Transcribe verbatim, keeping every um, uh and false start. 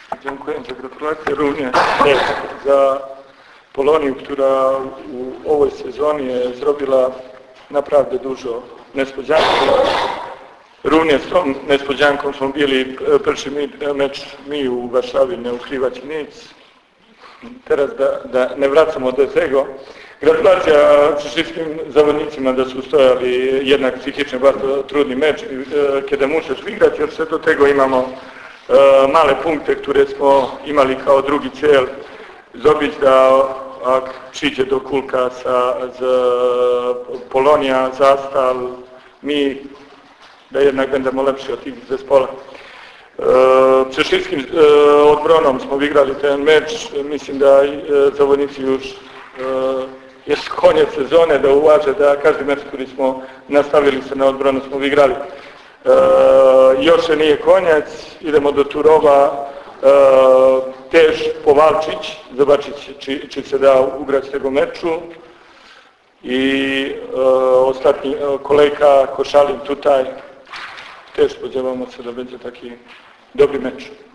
Dziękuję za gratulacje również za Poloniju, która u ovoj sezoni je zrobila naprawdę dużo nespodzianki. Również z tą nespodzianką smo bili prvi meč mi u Warszawie, ne ukrywać nic. Teraz da, da ne wracamo do tego. Gratulacja wszystkim zawodnicima da su stojali jednak psihicznie bardzo trudny mecz, kiedy musisz wygrać, jer se do tego imamo male punkte, które smo imali kao drugi cel, zrobić da ak przyjdzie do kulka sa, z Polonia, Zastal, mi da jednak będziemy lepsi od tih zespola. E, Przeszywskim e, odbronom smo wygrali ten mecz, mislim da e, zawodnici już e, jest koniec sezone, da uvaže da każdy mecz koji smo nastavili se na odbranu smo vygrali. E, još se nije konec, idemo do Turova, e, tež povalčić, zobačić či, či se da ugrać tego meczu i e, ostatni e, kolejka Koszalin tutaj, tež spodziewamo se da będzie taki dobry mecz.